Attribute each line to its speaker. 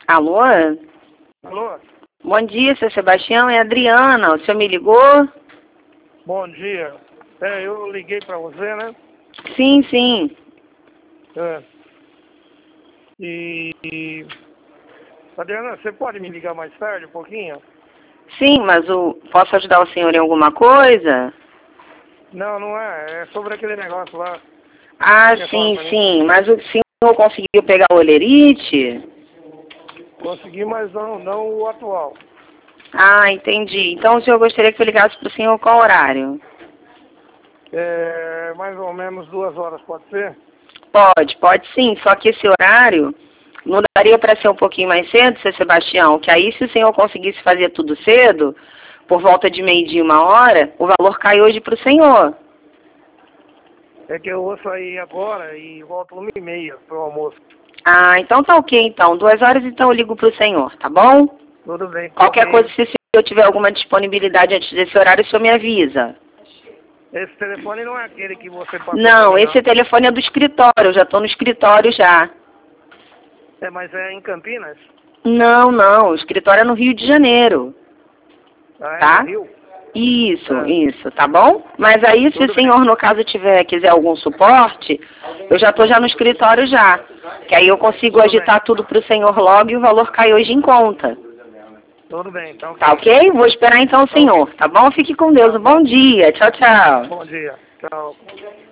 Speaker 1: Alô?
Speaker 2: Alô?
Speaker 1: Bom dia, seu Sebastião. É a Adriana. O senhor me ligou?
Speaker 2: Bom dia. Eu liguei para você, né?
Speaker 1: Sim, sim.
Speaker 2: É. Adriana, você pode me ligar mais tarde um pouquinho?
Speaker 1: Sim, mas posso ajudar o senhor em alguma coisa?
Speaker 2: Não, não é. É sobre aquele negócio lá.
Speaker 1: Ah,
Speaker 2: Quer falar
Speaker 1: sim,
Speaker 2: pra mim?
Speaker 1: sim. Mas o senhor conseguiu pegar o olerite?
Speaker 2: Consegui, mas não o atual.
Speaker 1: Ah, entendi. Então o senhor gostaria que eu ligasse para o senhor qual horário?
Speaker 2: Mais ou menos 2 horas, pode ser?
Speaker 1: Pode sim. Só que esse horário não daria para ser um pouquinho mais cedo, seu Sebastião? Que aí se o senhor conseguisse fazer tudo cedo, por volta de 12h, 1h, o valor cai hoje para o senhor.
Speaker 2: É que eu vou sair agora e volto 1h30 pro almoço.
Speaker 1: Ah, então tá ok, então. 2 horas, então eu ligo pro senhor, tá bom?
Speaker 2: Tudo bem,
Speaker 1: Qualquer
Speaker 2: ok.
Speaker 1: coisa, se eu tiver alguma disponibilidade antes desse horário, o senhor me avisa.
Speaker 2: Esse telefone não é aquele que você passou pra
Speaker 1: Não,
Speaker 2: mim, não.
Speaker 1: esse telefone é do escritório, eu já tô no escritório já.
Speaker 2: Mas é em Campinas?
Speaker 1: Não, o escritório é no Rio de Janeiro,
Speaker 2: Ah, é no
Speaker 1: tá?
Speaker 2: Rio? É.
Speaker 1: Isso, tá bom? Mas aí, se o
Speaker 2: Tudo bem.
Speaker 1: senhor, no caso, quiser algum suporte, eu já tô já no escritório já. Que aí eu consigo
Speaker 2: Tudo bem.
Speaker 1: agitar tudo pro senhor logo e o valor cai hoje em conta.
Speaker 2: Tudo bem, tá
Speaker 1: Tá
Speaker 2: ok.
Speaker 1: ok? Vou esperar então o
Speaker 2: Tá ok.
Speaker 1: senhor, tá bom? Fique com Deus.
Speaker 2: Tá
Speaker 1: Um bom
Speaker 2: bom.
Speaker 1: dia. Tchau, tchau.
Speaker 2: Bom dia. Tchau.